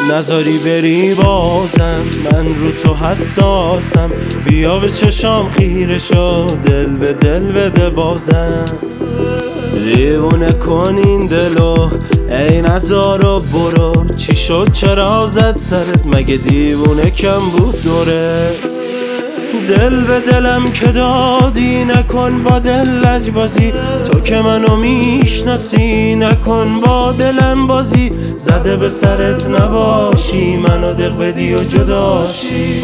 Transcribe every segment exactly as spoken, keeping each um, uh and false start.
نذاری بری بازم، من رو تو حساسم. بیا به چشام خیره شو، دل به دل بده بازم. دیوونه کن این دلو ای نزارو برو. چی شد چرا زد سرت، مگه دیوونه کم بود دوره؟ دل به دلم که دادی، نکن با دل لجبازی. تو که منو میشناسی، نکن با دلم بازی. زده به سرت نباشی، منو دق بدی و جداشی.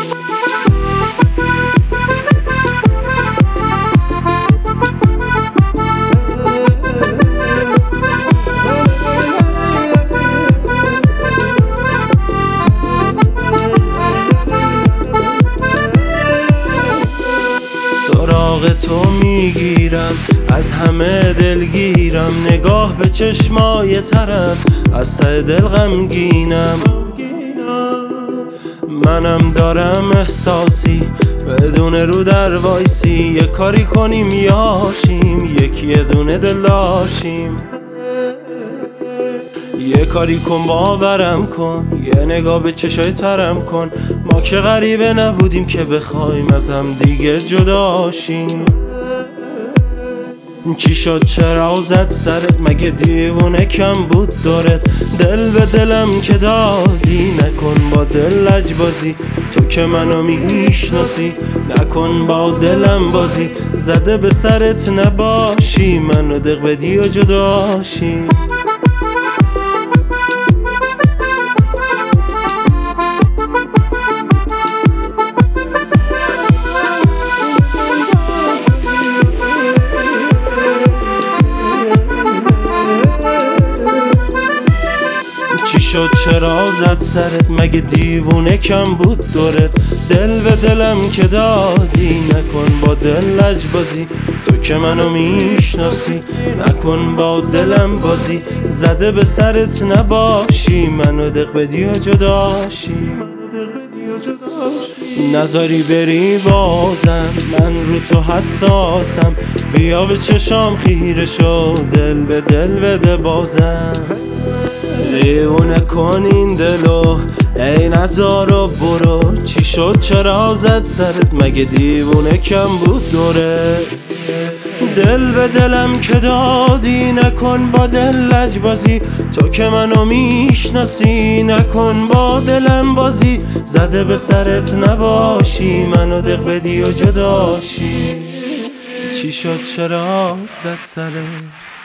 سراغ تو میگیرم، از همه دلگیرم. نگاه به چشمای طرف، از ته دل غمگینم. منم دارم احساسی، بدون رو در وایسی. یه کاری کنیم یاشیم، یکی یه دونه دل داشیم. یه کاری کن باورم کن، یه نگاه به چشای ترم کن. ما که غریبه نبودیم که بخوایم از هم دیگه جداشیم. چی شد چرا زد سرت، مگه دیوونه کم بود دورت؟ دل به دلم که دادی، نکن با دل لجبازی. تو که منو میشناسی، نکن با دلم بازی. زده به سرت نباشی، منو دق بدی و جداشی. چی شد چرا زد سرت، مگه دیوونه کم بود دورت؟ دل به دلم که دادی، نکن با دل لجبازی. تو که منو میشناسی، نکن با دلم بازی. زده به سرت نباشی، منو دق بدی و جداشی. نذاری بری بازم، من رو تو حساسم. بیا به چشام خیره شو، دل به دل بده بازم. دیوونه کن این دلو ای نزارو برو. چی شد چرا زد سرت، مگه دیوونه کم بود دوره؟ دل به دلم که دادی، نکن با دل لجبازی. تو که منو میشناسی، نکن با دلم بازی. زده به سرت نباشی، منو دق بدی و جداشی. چی شد چرا زد سرت.